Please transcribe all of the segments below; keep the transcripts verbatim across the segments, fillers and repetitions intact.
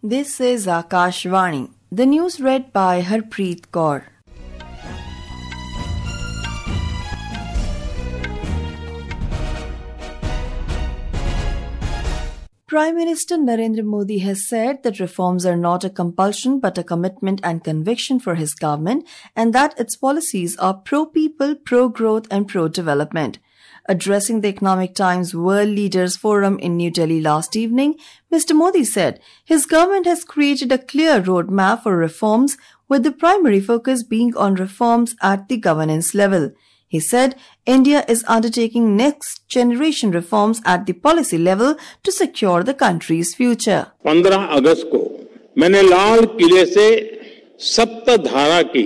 This is Akashvani. The news read by Harpreet Kaur. Prime Minister Narendra Modi has said that reforms are not a compulsion but a commitment and conviction for his government, and that its policies are pro-people, pro-growth and pro-development. Addressing the Economic Times World Leaders Forum in New Delhi last evening, Mister Modi said his government has created a clear roadmap for reforms, with the primary focus being on reforms at the governance level. He said India is undertaking next generation reforms at the policy level to secure the country's future. पंद्रह अगस्त को मैंने लाल किले से सप्त धारा की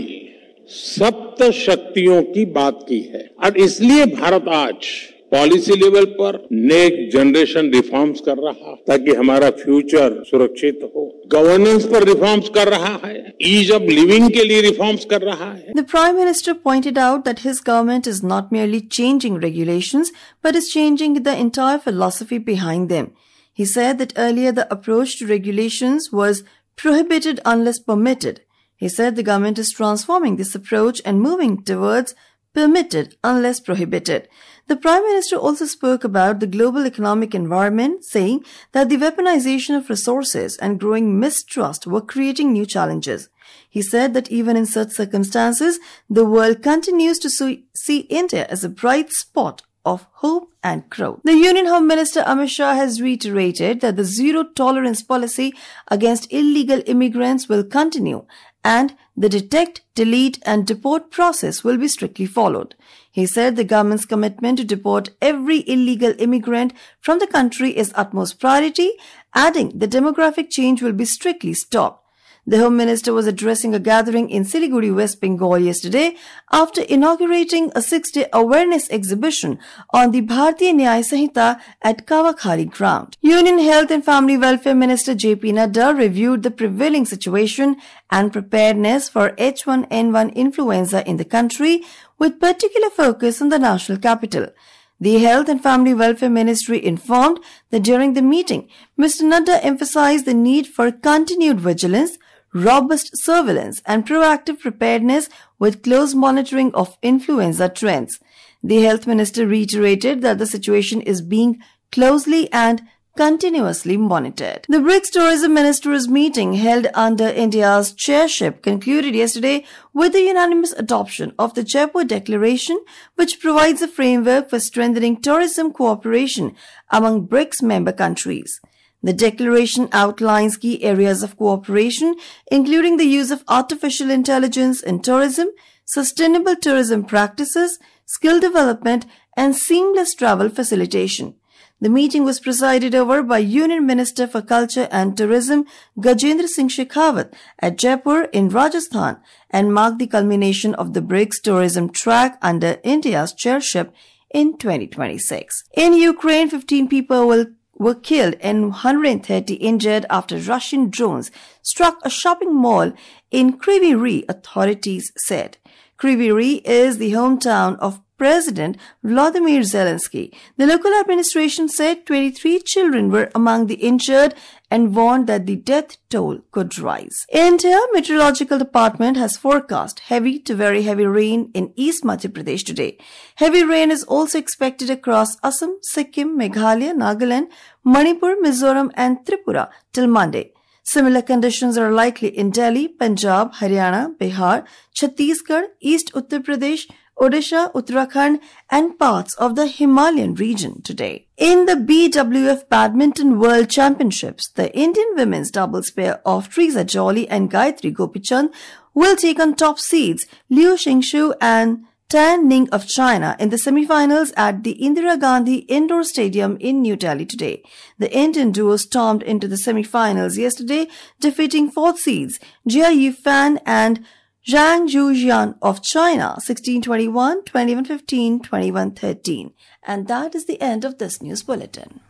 सप्त शक्तियों की बात की है और इसलिए भारत आज पॉलिसी लेवल पर नेक्स्ट जनरेशन रिफॉर्म्स कर रहा ताकि हमारा फ्यूचर सुरक्षित हो, गवर्नेंस पर रिफॉर्म्स कर रहा है, ईज ऑफ लिविंग के लिए रिफॉर्म्स कर रहा है. The Prime Minister pointed out that his government is not merely changing regulations but is changing the entire philosophy behind them. He said that earlier the approach to regulations was prohibited unless permitted. He said the government is transforming this approach and moving towards permitted unless prohibited. The Prime Minister also spoke about the global economic environment, saying that the weaponization of resources and growing mistrust were creating new challenges. He said that even in such circumstances, the world continues to see India as a bright spot of hope and growth. The Union Home Minister Amit Shah has reiterated that the zero-tolerance policy against illegal immigrants will continue and the detect, delete and deport process will be strictly followed. He said the government's commitment to deport every illegal immigrant from the country is utmost priority, adding the demographic change will be strictly stopped. The Home Minister was addressing a gathering in Siliguri, West Bengal yesterday after inaugurating a six-day awareness exhibition on the Bharatiya Nyaya Sanhita at Kavakhali ground. Union Health and Family Welfare Minister J P Nadda reviewed the prevailing situation and preparedness for H one N one influenza in the country, with particular focus on the national capital. The Health and Family Welfare Ministry informed that during the meeting, Mister Nadda emphasized the need for continued vigilance, robust surveillance and proactive preparedness with close monitoring of influenza trends. The Health Minister reiterated that the situation is being closely and continuously monitored. The BRICS Tourism Ministers meeting held under India's chairship concluded yesterday with the unanimous adoption of the Jaipur Declaration, which provides a framework for strengthening tourism cooperation among BRICS member countries. The declaration outlines key areas of cooperation, including the use of artificial intelligence in tourism, sustainable tourism practices, skill development, and seamless travel facilitation. The meeting was presided over by Union Minister for Culture and Tourism Gajendra Singh Shekhawat at Jaipur in Rajasthan and marked the culmination of the BRICS tourism track under India's chairship in twenty twenty-six. In Ukraine, fifteen people will were killed and one hundred thirty injured after Russian drones struck a shopping mall in Kryvyi Rih, authorities said. Kryvyi Rih is the hometown of President Volodymyr Zelensky. The local administration said twenty-three children were among the injured and warned that the death toll could rise. India Meteorological Department has forecast heavy to very heavy rain in East Madhya Pradesh today. Heavy rain is also expected across Assam, Sikkim, Meghalaya, Nagaland, Manipur, Mizoram and Tripura till Monday. Similar conditions are likely in Delhi, Punjab, Haryana, Bihar, Chhattisgarh, East Uttar Pradesh, Odisha, Uttarakhand and parts of the Himalayan region today. In the B W F Badminton World Championships, the Indian women's doubles pair of Teresa Jolly and Gayatri Gopichand will take on top seeds Liu Xingxu and Tan Ning of China in the semi-finals at the Indira Gandhi Indoor Stadium in New Delhi today. The Indian duo stormed into the semi-finals yesterday, defeating fourth seeds Jia Yifan and Zhang Zhujian of China sixteen twenty-one, twenty-one fifteen, twenty-one thirteen. And that is the end of this news bulletin.